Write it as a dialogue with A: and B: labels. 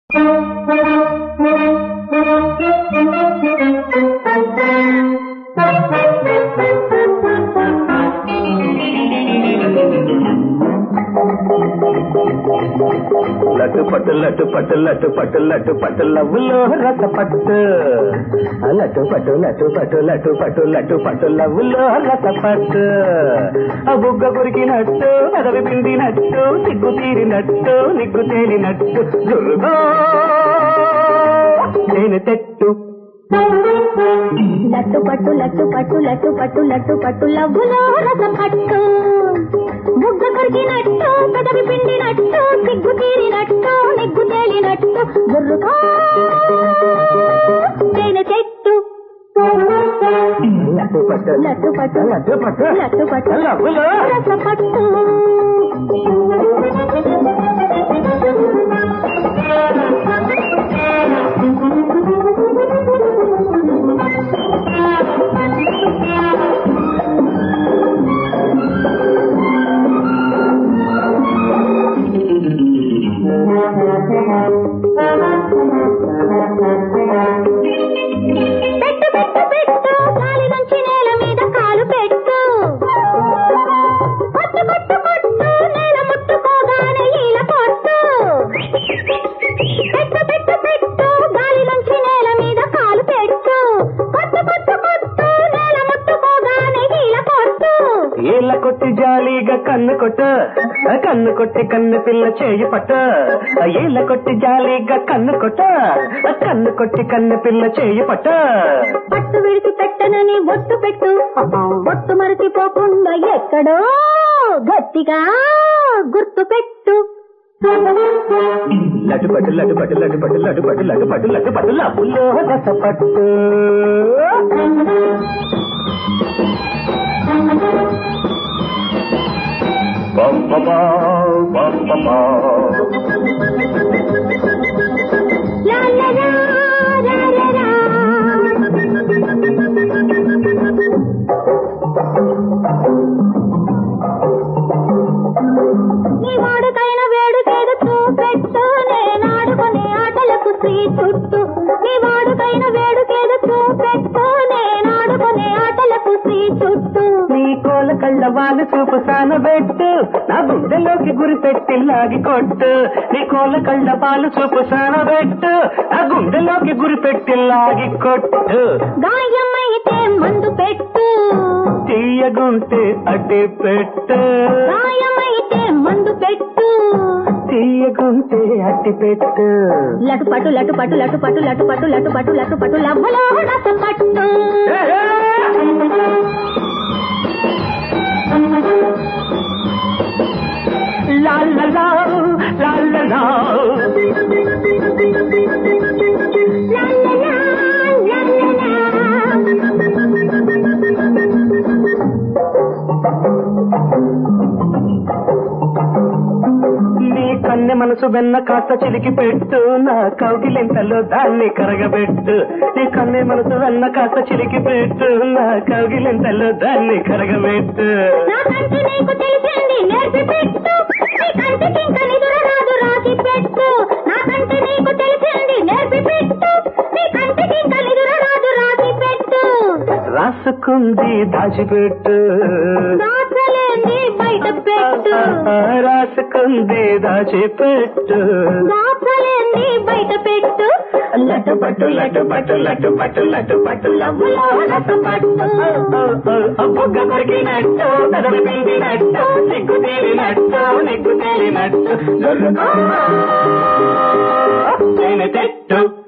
A: లటు పట్టు లటు పట్టు లటు పట్టు లటు పట్టు లవ్వులో రస పట్టు లటు పట్టు లటు పట్టు లటు పట్టు లటు పట్టు లవ్వులో రస పట్టు బుగ్గ కొరికినట్టు పెదవి పిండినట్టు సిగ్గు తీరినట్టు నిగ్గు తేలినట్టు దుర్గా నేను తెట్టు
B: లట్టు పట్టు లట్టు పట్టు లట్టు పట్టు లట్టు పట్టు లవ్వులో రస పట్టు బుగ్గ కొరికినట్టు పెదవి పిండినట్టు సిగ్గు తీరినట్టు నిగ్గు తేలినట్టు గుర్రుగా తేనె చెట్టు
A: లట్టు పట్టు
B: లట్టు పట్టు
A: లట్టు పట్టు
B: లట్టు పట్టు
A: లవ్వులో
B: రస పట్టు పెట్టు పెట్టు పెట్టు గాలి నుంచి నేల మీద కాలు పెట్టు కొట్టు కొట్టు కొట్టు నేల ముట్టుకోగానే ఈల కొట్టు పెట్టు పెట్టు పెట్టు గాలి నుంచి నేల మీద కాలు పెట్టు కొట్టు కొట్టు కొట్టు నేల ముట్టుకోగానే ఈల కొట్టు
A: ఈల కొట్టి జాలీగా కన్ను కొట్టు కన్ను కొట్టి కన్ను పిల్ల చేయి పట్టు ఈల కొట్టి జాలీగా కన్ను కొట్టు కన్ను కొట్టి కన్ను పిల్ల చేయి పట్టు
B: పట్టు విడిచి పెట్టనని బొట్టు పెట్టు బొట్టు మరచిపోకుండా ఎక్కడో గట్టిగా గుర్తు పెట్టు
A: లడ్డు పట్టు లడ్డు పట్టు లడ్డు పట్టు లడ్డు పట్టు లడ్డు పట్టు లడ్డు పట్టు లవ్వులో రస పట్టు
B: లా లా లా లా లా లా. నీ వాడుకైన వేడుకేదో చూపెట్టు నేనాడుకునే ఆటలకు శ్రీ చుట్టూ నీ వాడుకైన వేడుకేదో చూపెట్టు నేనాడుకునే ఆటలకు శ్రీ చుట్టూ
A: నీ కోల కళ్ళ వాళ్ళు చూపు సానబెట్టు నా గుండెలోకి గురి పెట్టి లాగి కొట్టు నీ కోల కళ్ళ పాలు చూపు సానబెట్టు నా గుండెలోకి గురి పెట్టి లాగి కొట్టు
B: గాయమైతే మందు పెట్టు
A: తీయగుంటే అడ్డి పెట్టు
B: గాయమైతే మందు పెట్టు
A: తీయగుంటే అడ్డి పెట్టు
B: లటు పట్టు లటు పట్టు లటు పట్టు లటు పట్టు లటు పట్టు లటు పట్టు లవ్వలో రస పట్టు
A: లా లా లా లా లా లా నీ కన్నె మనసు వెన్న కాస్త చిలికి పెట్టు నా కౌగిలింతలో దాన్ని కరగబెట్టు నీ కన్నె మనసు వెన్న కాస్త చిలికి పెట్టు నా కౌగిలింతలో దాన్ని కరగబెట్టు
B: నాకంటే నీకు తెలిసింది నేర్పి పెట్టు నీ కంటికి ఇంకా నిదుర రాదు రాసి పెట్టు నాకంటే నీకు తెలిసింది నేర్పి పెట్టు నీ కంటికి ఇంకా నిదుర రాదు రాసి పెట్టు
A: రాసుకుంది దాచిపెట్టు
B: దాచలేంది బయట పెట్టు
A: రాసుకుంది దాచిపెట్టు
B: దాచలేంది బయట పెట్టు
A: లడ్డు పట్టు లడ్డు పట్టు లడ్డు పట్టు లడ్డు పట్టు లవ్వులో రస పట్టు బుగ్గ కొరికినట్టు పెదవి పిండినట్టు నిగ్గు తేలినట్టు దొరుకు చెట్టు